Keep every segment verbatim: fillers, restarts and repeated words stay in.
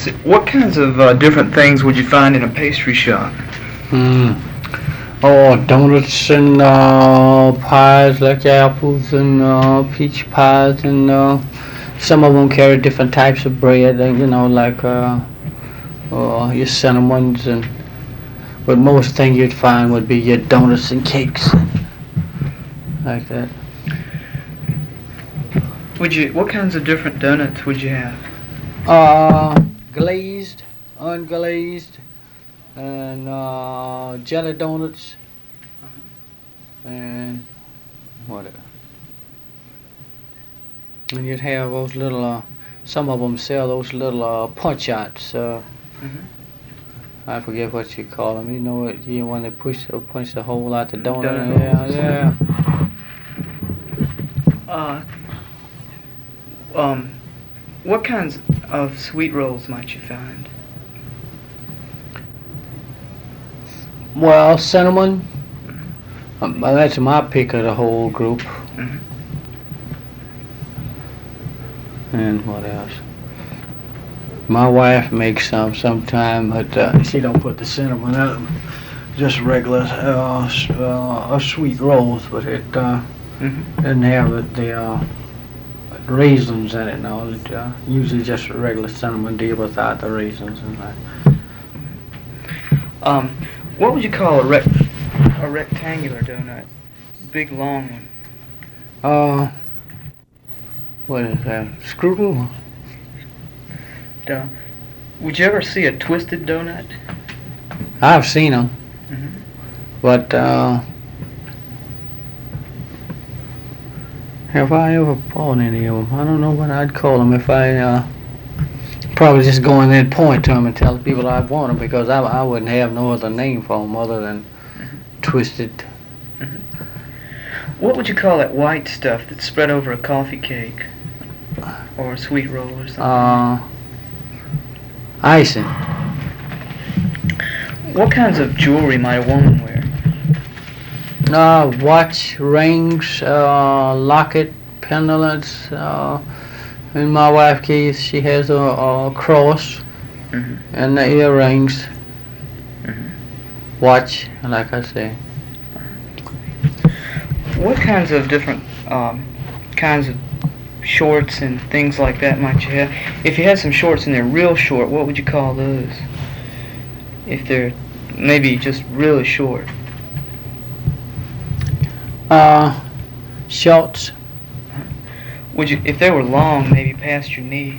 So what kinds of uh, different things would you find in a pastry shop? Mm. Oh, donuts and uh, pies like apples and uh, peach pies and uh, some of them carry different types of bread. uh, You know, like uh, uh, your cinnamons and. But most thing you'd find would be your donuts and cakes like that. Would you? What kinds of different donuts would you have? Uh, glazed, unglazed, and uh, jelly donuts, and what else? And you'd have those little, uh, some of them sell those little uh, punch outs. Uh, Mhm. I forget what you call them. You know what? You when they push uh, punch the hole out the donut. Donut Yeah, holes. yeah. Uh, um, what kinds of sweet rolls might you find? Well, cinnamon. Um, that's my pick of the whole group. Mhm. And what else? My wife makes some sometime, but uh, she don't put the cinnamon in 'em. Just regular uh, s- uh, sweet rolls, but it uh, Mhm. doesn't have the, the uh, raisins in it. No, it, uh, usually just a regular cinnamon deal without the raisins in that. Um, what would you call a rec a rectangular donut? Big long one. Uh, what is that? Screwball? Duh. Would you ever see a twisted donut? I've seen them, Mhm. but uh, have I ever bought any of them? I don't know what I'd call them if I. Uh, Probably just go in there and point to them and tell the people I want them because I, I wouldn't have no other name for them other than Mhm. twisted. Mhm. What would you call that white stuff that's spread over a coffee cake or a sweet roll or something? Uh, icing. What kinds of jewelry might a woman wear? Uh, watch, rings, uh, locket, pendants. Uh, in my wife's case, she has a, a cross Mhm. and the earrings. Mhm. Watch, like I say. What kinds of different um, kinds of shorts and things like that might you have? If you had some shorts and they're real short, what would you call those? If they're maybe just really short. Uh, shorts. Would you, if they were long, maybe past your knee?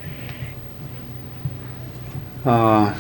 Uh,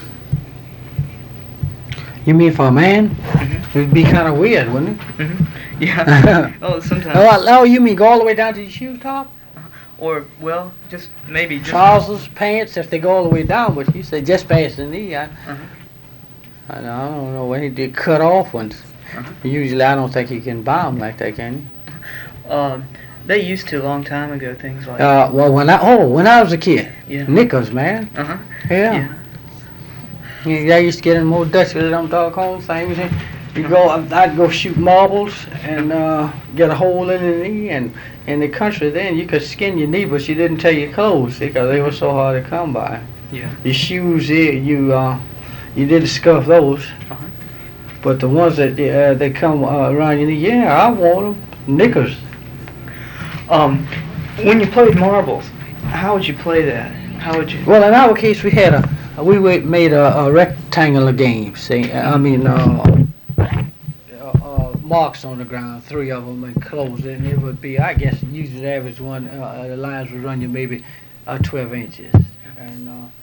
you mean for a man? Mhm. It'd be kind of weird, wouldn't it? Mhm. Yeah. Oh, sometimes. Oh, oh, you mean go all the way down to your shoe top? Or well, just maybe just. Trousers, pants, if they go all the way down, but you say just past the knee. I, Uh-huh. I, don't- I don't know when he did cut off ones. Uh-huh. Usually, I don't think you can buy them like that, can you? Um, they used to a long time ago. Things like. Uh, well, when I oh, when I was a kid, Yeah. knickers, man. Uh huh. Yeah. Yeah. I used to get in more Dutch with them doggone things. You go, I'd go shoot marbles and uh, get a hole in the knee. And in the country then, you could skin your knee, but you didn't tear your clothes because they were so hard to come by. Yeah. Your shoes, eh, you uh, you didn't scuff those. Uh-huh. But the ones that uh, they come uh, around your knee, yeah, I want them. Knickers. Um, when you played marbles, how would you play that? How would you? Well, in our case, we had a we wa- made a, a rectangular game. See, I mean, uh, uh, uh, marks on the ground, three of them, and closed it. And it would be, I guess, usually the average one, uh, uh, the lines would run you maybe uh, twelve inches. And uh,